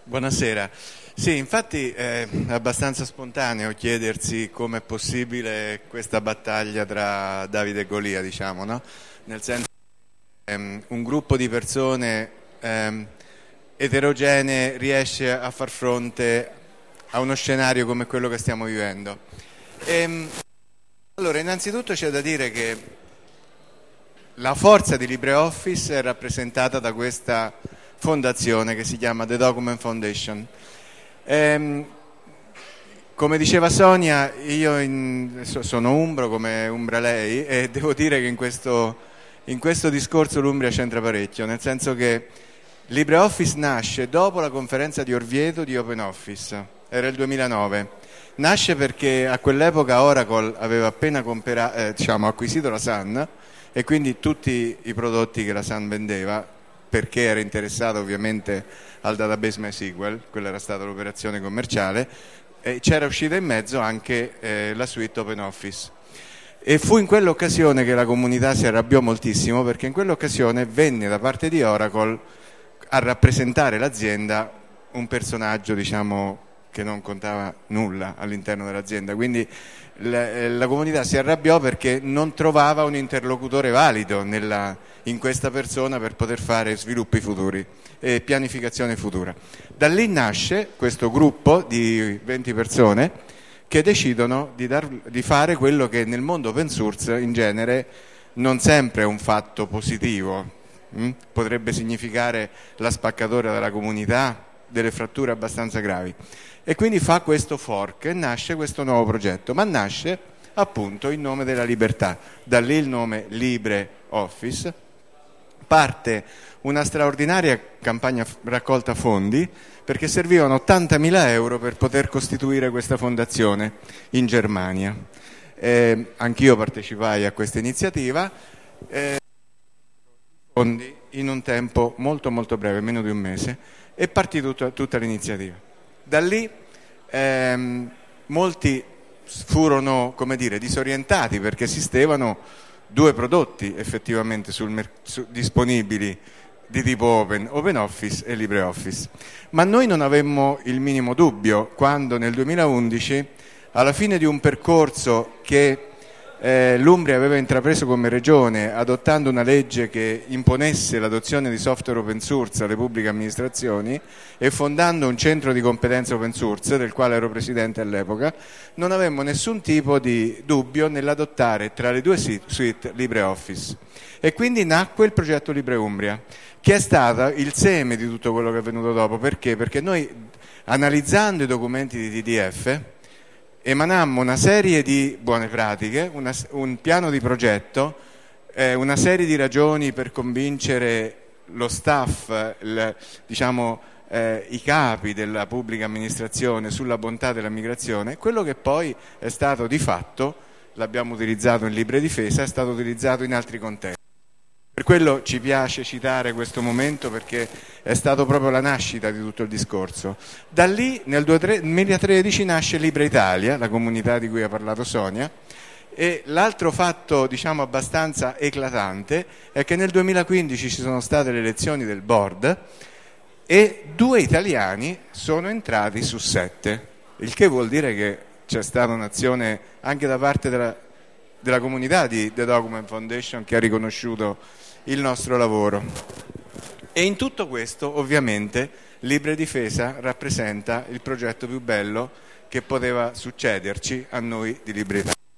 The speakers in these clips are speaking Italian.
Buonasera. Sì, infatti è abbastanza spontaneo chiedersi come è possibile questa battaglia tra Davide e Golia, diciamo, no? Nel senso che un gruppo di persone eterogenee riesce a far fronte a uno scenario come quello che stiamo vivendo. Allora, innanzitutto c'è da dire che la forza di LibreOffice è rappresentata da questa fondazione che si chiama The Document Foundation. Come diceva Sonia, io sono umbro come umbra lei, e devo dire che in questo discorso l'Umbria c'entra parecchio, nel senso che LibreOffice nasce dopo la conferenza di Orvieto di OpenOffice, era il 2009. Nasce perché a quell'epoca Oracle aveva appena acquisito la Sun, e quindi tutti i prodotti che la Sun vendeva, perché era interessato ovviamente al database MySQL, quella era stata l'operazione commerciale, e c'era uscita in mezzo anche la suite OpenOffice. E fu in quell'occasione che la comunità si arrabbiò moltissimo, perché in quell'occasione venne da parte di Oracle a rappresentare l'azienda un personaggio, diciamo, che non contava nulla all'interno dell'azienda. Quindi la comunità si arrabbiò perché non trovava un interlocutore valido in questa persona per poter fare sviluppi futuri e pianificazione futura. Da lì nasce questo gruppo di 20 persone che decidono di fare quello che nel mondo open source in genere non sempre è un fatto positivo. Potrebbe significare la spaccatura della comunità, delle fratture abbastanza gravi. E quindi fa questo fork e nasce questo nuovo progetto, ma nasce appunto in nome della libertà. Da lì il nome LibreOffice. Parte una straordinaria campagna raccolta fondi, perché servivano 80.000 euro per poter costituire questa fondazione in Germania. Anch'io partecipai a questa iniziativa. Fondi in un tempo molto molto breve, meno di un mese, e partì tutta l'iniziativa. Da lì molti furono, come dire, disorientati, perché esistevano due prodotti effettivamente disponibili di tipo open, OpenOffice e LibreOffice. Ma noi non avemmo il minimo dubbio quando nel 2011, alla fine di un percorso che l'Umbria aveva intrapreso come regione, adottando una legge che imponesse l'adozione di software open source alle pubbliche amministrazioni e fondando un centro di competenza open source, del quale ero presidente all'epoca, non avevamo nessun tipo di dubbio nell'adottare tra le due suite LibreOffice. E quindi nacque il progetto LibreUmbria, che è stato il seme di tutto quello che è venuto dopo. Perché? Perché noi, analizzando i documenti di TDF, emanammo una serie di buone pratiche, un piano di progetto, una serie di ragioni per convincere lo staff, i capi della pubblica amministrazione sulla bontà della migrazione. Quello che poi è stato di fatto, l'abbiamo utilizzato in LibreDifesa, è stato utilizzato in altri contesti. Per quello ci piace citare questo momento, perché è stato proprio la nascita di tutto il discorso. Da lì nel 2013 nasce Libre Italia, la comunità di cui ha parlato Sonia, e l'altro fatto, diciamo, abbastanza eclatante è che nel 2015 ci sono state le elezioni del board e 2 italiani sono entrati su 7, il che vuol dire che c'è stata un'azione anche da parte della comunità di The Document Foundation, che ha riconosciuto il nostro lavoro. E in tutto questo ovviamente LibreDifesa rappresenta il progetto più bello che poteva succederci a noi di Libre Italia,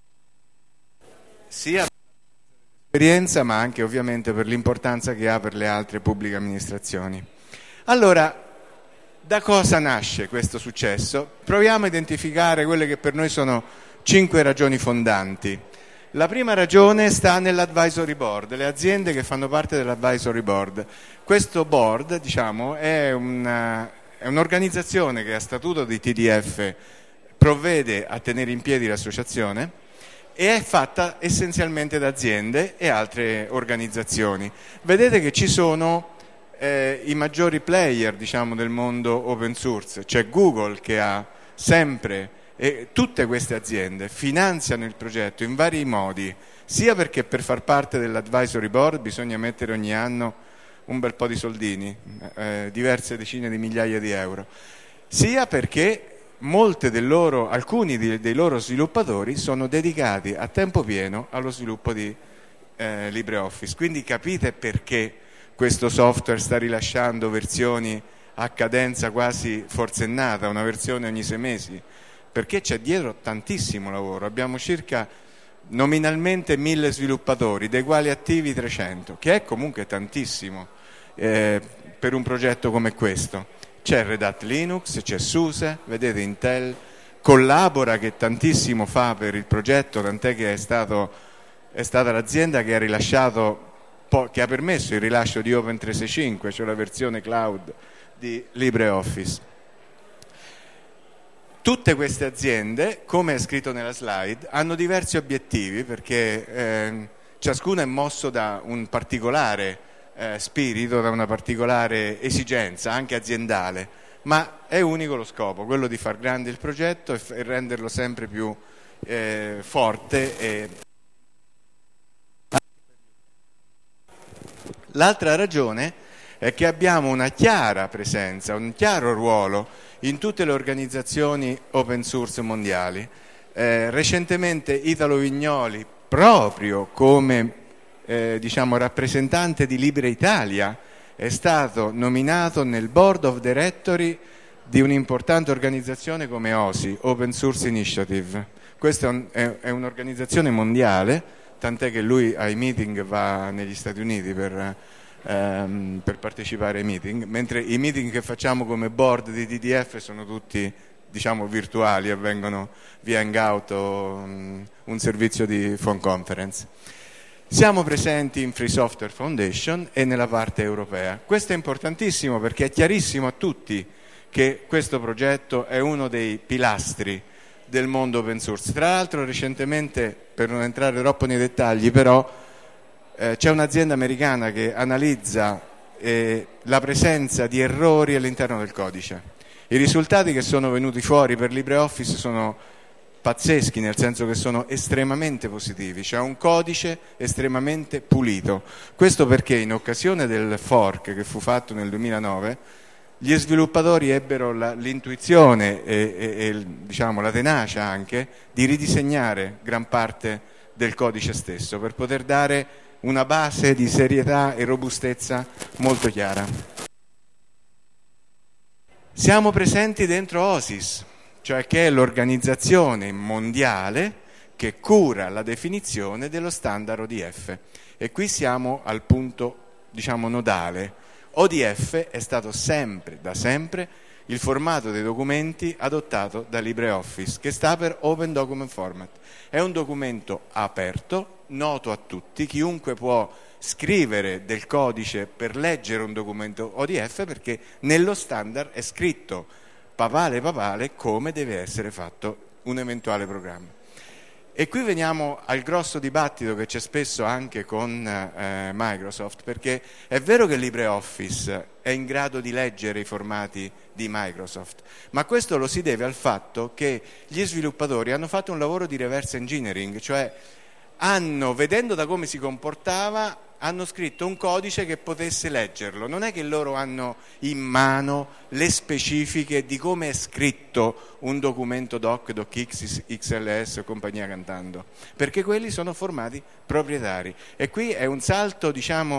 sia per l'esperienza ma anche ovviamente per l'importanza che ha per le altre pubbliche amministrazioni. Allora, da cosa nasce questo successo? Proviamo a identificare quelle che per noi sono 5 ragioni fondanti. La prima ragione sta nell'advisory board, le aziende che fanno parte dell'advisory board. Questo board, diciamo, è un'organizzazione che a statuto di TDF provvede a tenere in piedi l'associazione e è fatta essenzialmente da aziende e altre organizzazioni. Vedete che ci sono i maggiori player, diciamo, del mondo open source. C'è Google, che ha sempre... E tutte queste aziende finanziano il progetto in vari modi, sia perché per far parte dell'advisory board bisogna mettere ogni anno un bel po' di soldini, diverse decine di migliaia di euro, sia perché alcuni dei loro sviluppatori sono dedicati a tempo pieno allo sviluppo di LibreOffice. Quindi capite perché questo software sta rilasciando versioni a cadenza quasi forsennata, una versione ogni 6 mesi, perché c'è dietro tantissimo lavoro. Abbiamo circa nominalmente 1000 sviluppatori, dei quali attivi 300, che è comunque tantissimo per un progetto come questo. C'è Red Hat Linux, c'è SUSE, vedete Intel collabora, che tantissimo fa per il progetto, tant'è che è stata l'azienda che ha rilasciato, che ha permesso il rilascio di Open 365, cioè la versione cloud di LibreOffice. Tutte queste aziende, come è scritto nella slide, hanno diversi obiettivi, perché ciascuno è mosso da un particolare spirito, da una particolare esigenza, anche aziendale, ma è unico lo scopo, quello di far grande il progetto e renderlo sempre più forte. L'altra ragione è che abbiamo una chiara presenza, un chiaro ruolo in tutte le organizzazioni open source mondiali. Recentemente Italo Vignoli, proprio come rappresentante di Libre Italia, è stato nominato nel Board of Directory di un'importante organizzazione come OSI, Open Source Initiative. Questa è un'organizzazione mondiale, tant'è che lui ai meeting va negli Stati Uniti per partecipare ai meeting, mentre i meeting che facciamo come board di DDF sono tutti virtuali, avvengono via Hangout o un servizio di phone conference. Siamo presenti in Free Software Foundation e nella parte europea. Questo è importantissimo perché è chiarissimo a tutti che questo progetto è uno dei pilastri del mondo open source. Tra l'altro recentemente, per non entrare troppo nei dettagli, però c'è un'azienda americana che analizza la presenza di errori all'interno del codice. I risultati che sono venuti fuori per LibreOffice sono pazzeschi, nel senso che sono estremamente positivi, c'è un codice estremamente pulito. Questo perché in occasione del fork che fu fatto nel 2009, gli sviluppatori ebbero l'intuizione e la tenacia anche di ridisegnare gran parte del codice stesso per poter dare una base di serietà e robustezza molto chiara. Siamo presenti dentro OSIS, cioè che è l'organizzazione mondiale che cura la definizione dello standard ODF, e qui siamo al punto nodale. ODF è stato da sempre il formato dei documenti adottato da LibreOffice, che sta per Open Document Format. È un documento aperto, noto a tutti, chiunque può scrivere del codice per leggere un documento ODF, perché nello standard è scritto papale come deve essere fatto un eventuale programma. E qui veniamo al grosso dibattito che c'è spesso anche con Microsoft, perché è vero che LibreOffice è in grado di leggere i formati di Microsoft, ma questo lo si deve al fatto che gli sviluppatori hanno fatto un lavoro di reverse engineering, cioè vedendo da come si comportava, hanno scritto un codice che potesse leggerlo. Non è che loro hanno in mano le specifiche di come è scritto un documento doc, docx, XLS o compagnia cantando, perché quelli sono formati proprietari. E qui è un salto,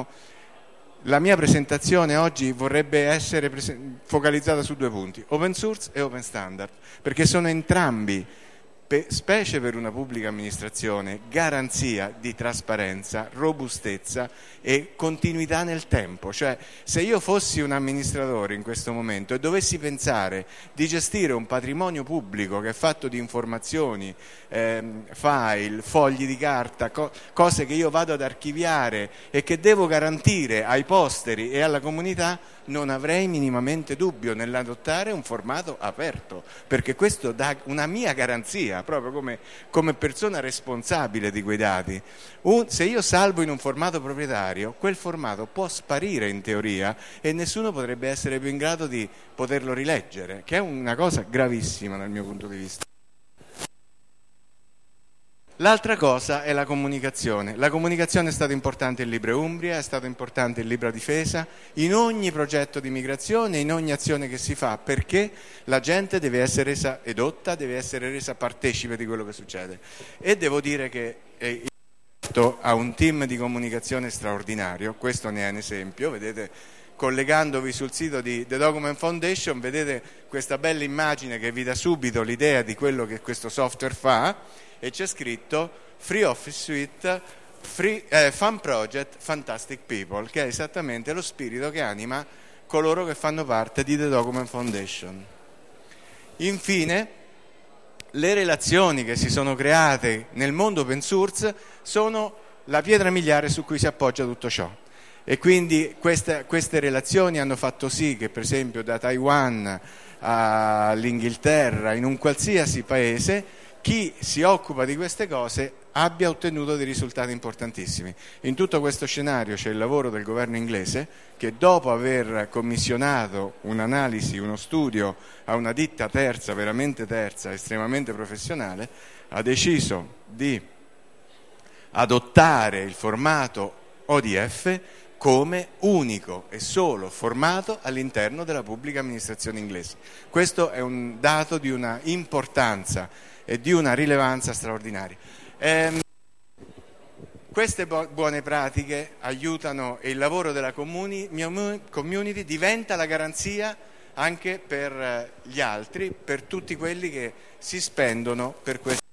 la mia presentazione oggi vorrebbe essere focalizzata su 2 punti, open source e open standard, perché sono entrambi, specie per una pubblica amministrazione, garanzia di trasparenza, robustezza e continuità nel tempo. Cioè, se io fossi un amministratore in questo momento e dovessi pensare di gestire un patrimonio pubblico che è fatto di informazioni, file, fogli di carta, cose che io vado ad archiviare e che devo garantire ai posteri e alla comunità, non avrei minimamente dubbio nell'adottare un formato aperto, perché questo dà una mia garanzia proprio come persona responsabile di quei dati. Se io salvo in un formato proprietario, quel formato può sparire in teoria e nessuno potrebbe essere più in grado di poterlo rileggere, che è una cosa gravissima dal mio punto di vista. L'altra cosa è la comunicazione. La comunicazione è stata importante in Libre Umbria, è stata importante in Libra Difesa, in ogni progetto di migrazione, in ogni azione che si fa, perché la gente deve essere resa edotta, deve essere resa partecipe di quello che succede. E devo dire che il progetto ha un team di comunicazione straordinario, questo ne è un esempio, vedete, collegandovi sul sito di The Document Foundation, vedete questa bella immagine che vi dà subito l'idea di quello che questo software fa, e c'è scritto Free Office Suite, Fun Project, Fantastic People, che è esattamente lo spirito che anima coloro che fanno parte di The Document Foundation. Infine, le relazioni che si sono create nel mondo open source sono la pietra miliare su cui si appoggia tutto ciò. E quindi queste relazioni hanno fatto sì che, per esempio, da Taiwan all'Inghilterra, in un qualsiasi paese, chi si occupa di queste cose abbia ottenuto dei risultati importantissimi. In tutto questo scenario c'è il lavoro del governo inglese che, dopo aver commissionato un'analisi, uno studio a una ditta terza, veramente terza, estremamente professionale, ha deciso di adottare il formato ODF come unico e solo formato all'interno della pubblica amministrazione inglese. Questo è un dato di una importanza e di una rilevanza straordinaria. Queste buone pratiche aiutano, e il lavoro della community diventa la garanzia anche per gli altri, per tutti quelli che si spendono per questo.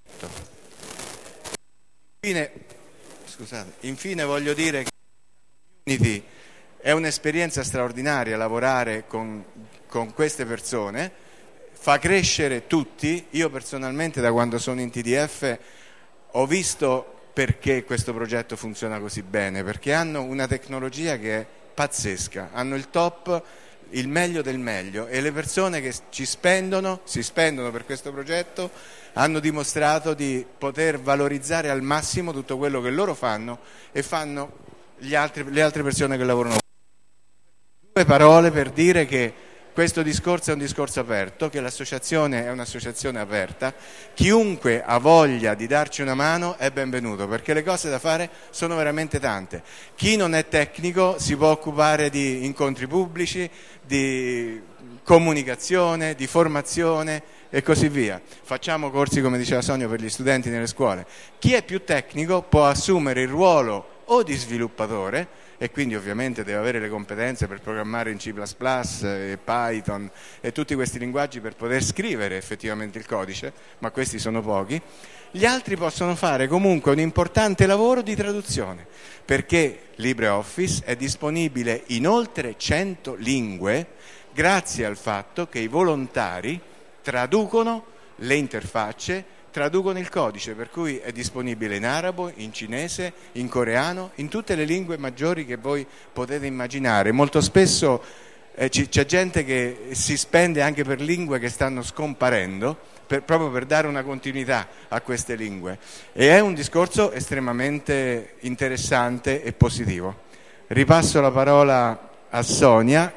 Infine voglio dire che la community è un'esperienza straordinaria lavorare con queste persone, fa crescere tutti. Io personalmente, da quando sono in TDF, ho visto perché questo progetto funziona così bene, perché hanno una tecnologia che è pazzesca, hanno il top, il meglio del meglio, e le persone che si spendono per questo progetto hanno dimostrato di poter valorizzare al massimo tutto quello che loro fanno e fanno le altre persone che lavorano. Due parole per dire che questo discorso è un discorso aperto, che l'associazione è un'associazione aperta, chiunque ha voglia di darci una mano è benvenuto, perché le cose da fare sono veramente tante. Chi non è tecnico si può occupare di incontri pubblici, di comunicazione, di formazione e così via. Facciamo corsi, come diceva Sonia, per gli studenti nelle scuole. Chi è più tecnico può assumere il ruolo o di sviluppatore, e quindi ovviamente deve avere le competenze per programmare in C++, e Python e tutti questi linguaggi per poter scrivere effettivamente il codice, ma questi sono pochi. Gli altri possono fare comunque un importante lavoro di traduzione, perché LibreOffice è disponibile in oltre 100 lingue grazie al fatto che i volontari traducono le interfacce, traducono il codice, per cui è disponibile in arabo, in cinese, in coreano, in tutte le lingue maggiori che voi potete immaginare. Molto spesso c'è gente che si spende anche per lingue che stanno scomparendo, proprio per dare una continuità a queste lingue, e è un discorso estremamente interessante e positivo. Ripasso la parola a Sonia.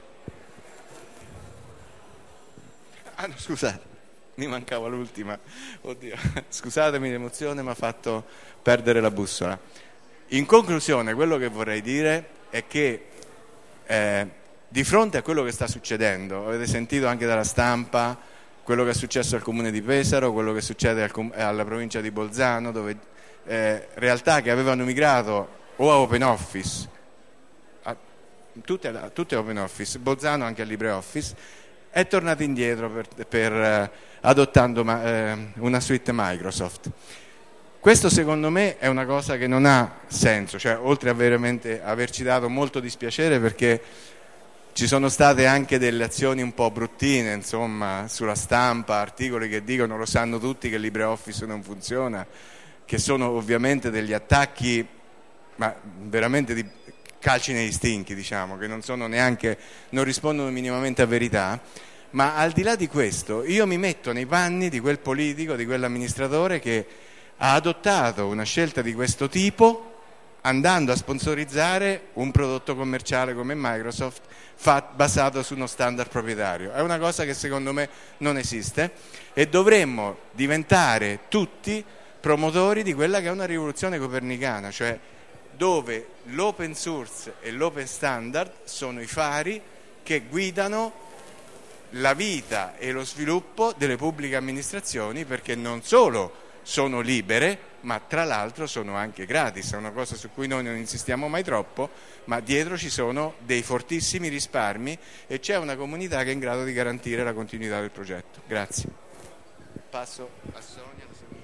No, scusate. Mi mancava l'ultima, oddio, scusatemi, l'emozione mi ha fatto perdere la bussola. In conclusione, quello che vorrei dire è che di fronte a quello che sta succedendo, avete sentito anche dalla stampa quello che è successo al comune di Pesaro, quello che succede alla provincia di Bolzano, dove realtà che avevano migrato o a OpenOffice, tutte a OpenOffice, Bolzano anche a LibreOffice, è tornato indietro adottando una suite Microsoft. Questo secondo me è una cosa che non ha senso, cioè oltre a veramente averci dato molto dispiacere, perché ci sono state anche delle azioni un po' bruttine, insomma, sulla stampa, articoli che dicono, lo sanno tutti che LibreOffice non funziona, che sono ovviamente degli attacchi, ma veramente di calci negli stinchi, diciamo, che non rispondono minimamente a verità. Ma al di là di questo, io mi metto nei panni di quel politico, di quell'amministratore che ha adottato una scelta di questo tipo, andando a sponsorizzare un prodotto commerciale come Microsoft basato su uno standard proprietario. È una cosa che secondo me non esiste, e dovremmo diventare tutti promotori di quella che è una rivoluzione copernicana, cioè dove l'open source e l'open standard sono i fari che guidano la vita e lo sviluppo delle pubbliche amministrazioni, perché non solo sono libere, ma tra l'altro sono anche gratis. È una cosa su cui noi non insistiamo mai troppo, ma dietro ci sono dei fortissimi risparmi e c'è una comunità che è in grado di garantire la continuità del progetto. Grazie. Passo a Sonia.